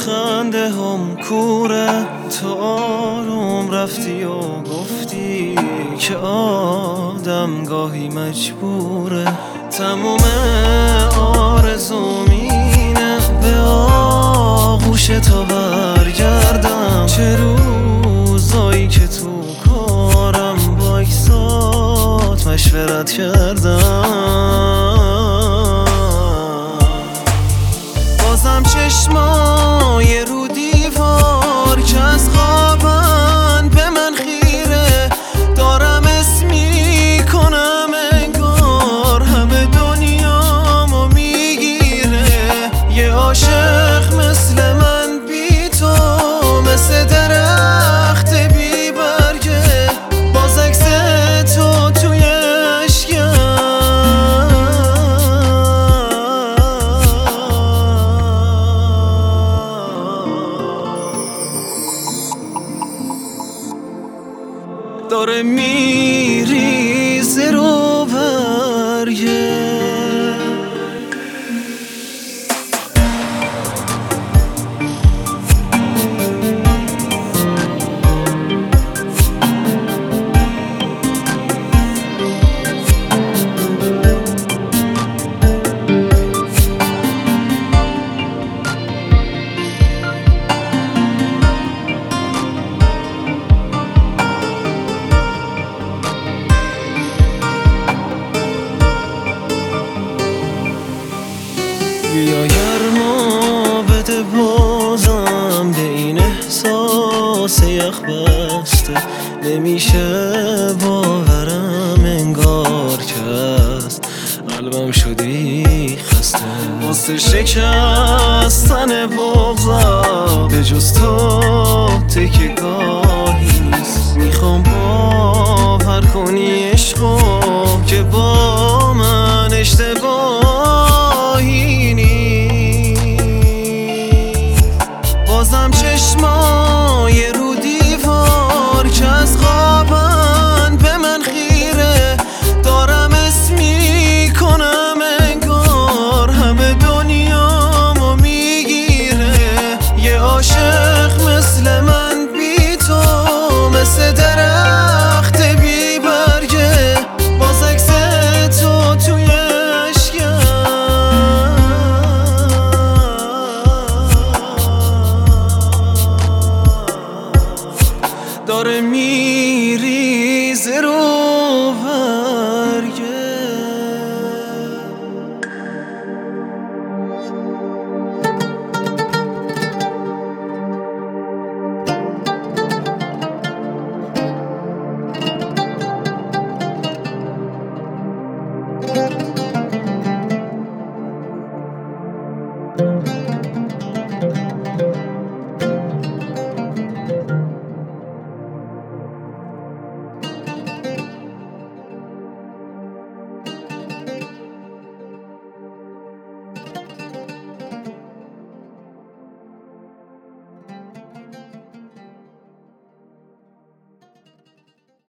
خنده هم کوره. تو آروم رفتی و گفتی که آدم گاهی مجبوره. تموم آرزوم اینه به آغوش تا برگردم. چه روزایی که تو کارم با اکسات مشورت کردم. بازم چشمای رو دیوار که از خوابن به من خیره. دارم اسمی کنم انگار همه دنیامو میگیره. یه عاشق مثل من بی تو مثل درخت بی برگه. باز عکس تو توی اشکم داره میریزه رو برگه. بیا گرما بده بازم به این احساس یخ بسته. نمیشه باورم انگار که از قلبم شدی خسته. واسه شکستن بغضم به جز تو تکه گاهی نیست. میخوام باور کنی عشقو که با من اشتباهی نیست. بازم چشمای رو دیوار که از خوابن به من خیره. دارم اسمی کنم انگار همه دنیامو میگیره. یه عاشق مثل من بی تو مثل درخت بی برگه. باز عکس تو توی اشکم داره میریزه رو